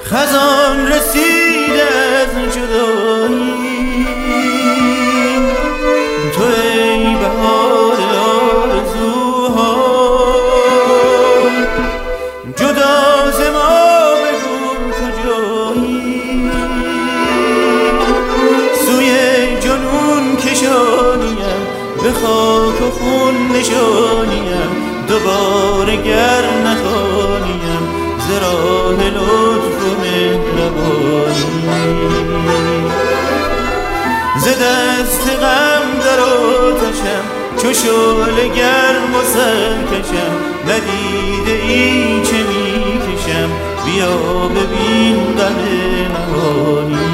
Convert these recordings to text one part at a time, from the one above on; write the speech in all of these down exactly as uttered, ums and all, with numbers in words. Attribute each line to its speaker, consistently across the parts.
Speaker 1: خزان رسید از جدایی، تو ای بهار آرزوها، جدا ز ما بگو کجایی، سوی جنون کشانیم، به خاک و خون نشانیم، دوباره گر نخوانیم ز راه لطف و مهربانی. ز دست غم در آتشم چو شعله گرم و سرکشم، ندیده ای چه می کشم، بیا ببین غم نهانی.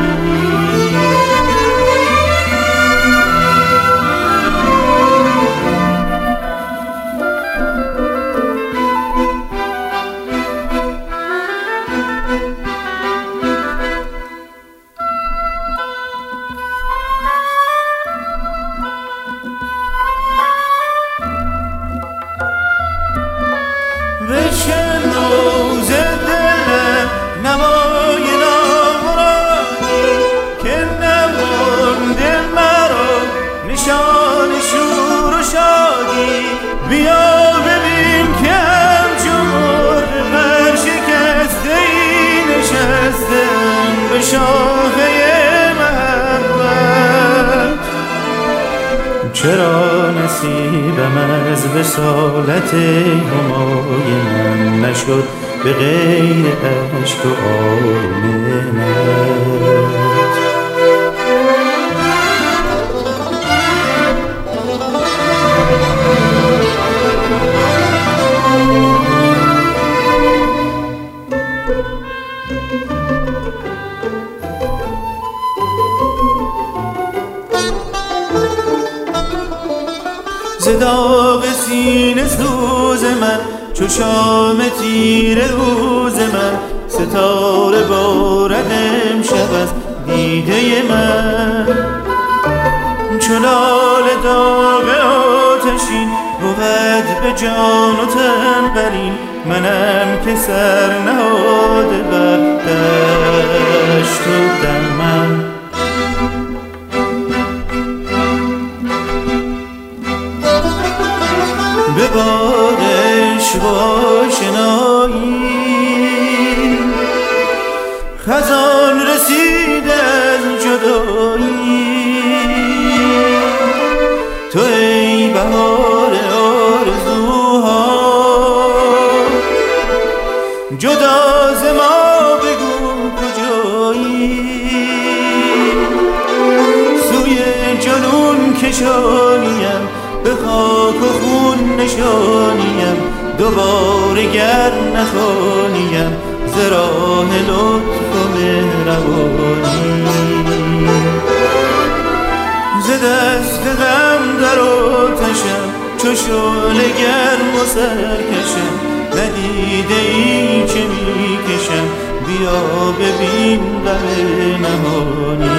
Speaker 1: بشنو ز دلم نوای نامرادی، که نمانده مرا نشان شور و شادی. بیا ببین که همچو مرغ پر شکسته ای نشستم به شاخه محبت. چرا نصیبم از وصالت همای من نشد به غیر اشک و آمنت؟ ز داغ سینه سوز من چو شام تیره روز من، ستاره بارد امشب از دیده من. چو لاله داغ آتشین بود به جان و تن قرین، منم که سر نهاده بر دشت و دمن. به باد عشق و آشنایی خزان رسید از جدایی، تو ای بهار آرزوها، جدا ز ما بگو کجایی، سوی جنون کشانیم، به خاک و خون نشانیم، دوباره گر نخوانیم ز راه لطف و مهربانی. ز دست غم در آتشم چو شعله گرم و سرکشم، ندیده ای چه می کشم، بیا ببین غم نهانی.